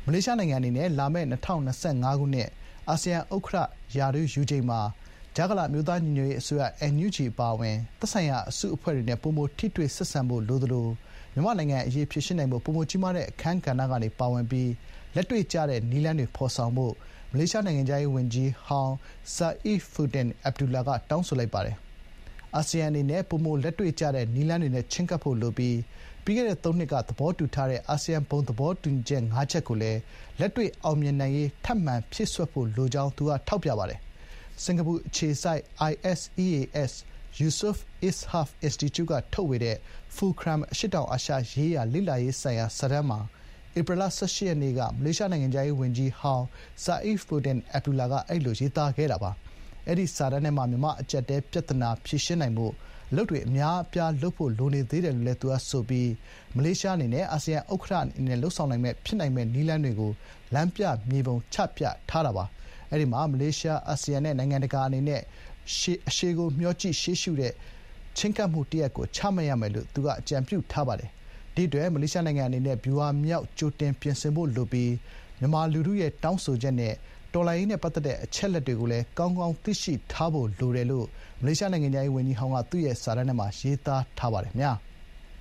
မလေးရှားနိုင်ငံအနေနဲ့လာမယ့်2025ခုနှစ်အာဆီယံဥက္ကဋ္ဌရာထူးယူချိန်မှာကြားကာလအမျိုးသားညီညွတ်ရေးအစိုးရ NUG အပါအဝင်သက်ဆိုင်ရာအစုအဖွဲ့တွေနဲ့ပိုမိုထိတွေ့ဆက်ဆံဖို့လိုသလိုမြန်မာနိုင်ငံအရေးဖြေရှင်းနိုင်ဖို့ပိုမိုကြီးမားတဲ့အခန်းကဏ္ဍကနေပါဝင်ပြီးလက်တွေ့ကျတဲ့နည်းလမ်းတွေဖော်ဆောင်ဖို့မလေးရှားနိုင်ငံခြားရေးဝန်ကြီးဟောင်း Saifuddin Abdullah ကတောင်းဆိုလိုက်ပါတယ်။အာဆီယံအနေနဲ့ပိုမိုလက်တွေ့ကျတဲ့နည်းလမ်းတွေနဲ့ချဉ်းကပ်ဖို့လိုပြီးပြီးခဲ့တဲ့3နှစ်ကသဘောတူထားတဲ့အာဆီယံဘုံသဘောတူညီချက်5ချက်ကိုလည်းလက်တွေ့အောင်မြင်နိုင်ရေးထပ်မံဖြည့်စွက်ဖို့လိုကြောင်းသူကထောက်ပြပါတယ်။စင်ကာပူအခြေစိုက် ISEAS Yusof Ishak Institute ကထုတ်ဝေတဲ့ Fulcrum အရှေ့တောင်အာရှရေးရာလေ့လာရေးဆိုင်ရာစာတမ်းမှာဧပြီလ18ရက်နေ့ကမလေးရှားနိုင်ငံခြားရေးဝန်ကြီးဟောင်း Saifuddin Abdullah ကအဲ့လိုရေးသားခဲ့တာပါ။အဲ့ဒီစာတမ်းထဲမှာမြန်မာအကျပ်တဲပြဿနာဖြေရှင်းနိုင်ဖို့အလုပ်တွေအများအပြားလုပ်ဖို့လိုနေသေးတယ်လို့လည်းသူကဆိုပြီးမလေးရှားအနေနဲ့အာဆီယံဥက္ကဋ္ဌအနေနဲ့လှုပ်ဆောင်နိုင်မဲ့ဖြစ်နိုင်မဲ့နည်းလမ်းတွေကိုလမ်းပြမြေပုံချပြထားတာပါ။အဲ့ဒီမှာမလေးရှားအာဆီယံနဲ့နိုင်ငံတကာအနေနဲ့အရှိကိုမျှောကြည့်ရှေ့ရှုတဲ့ချင်းကပ်မှုတရက်ကိုချမှတ်ရမယ်လို့သူကအကြံပြုထားပါတယ်။ဒီအတွက်မလေးရှားနိုင်ငံအနေနဲ့ဗျူဟာမြောက်ကြိုတင်ပြင်ဆင်ဖို့လိုပြီးမြန်မာလူထုရဲ့တောင်းဆိုချက်နဲ့တော်လှန်ရေးနဲ့ပတ်သက်တဲ့အချက်လက်တွေကိုလည်းကောင်းကောင်းသိရှိထားဖို့လိုတယ်လို့မလေးရှားနိုင်ငံခြားရေးဝန်ကြီးဟောင်းကသူ့ရဲ့စာတမ်းထဲမှာရေးသားထားပါတယ်ခင်ဗျာ။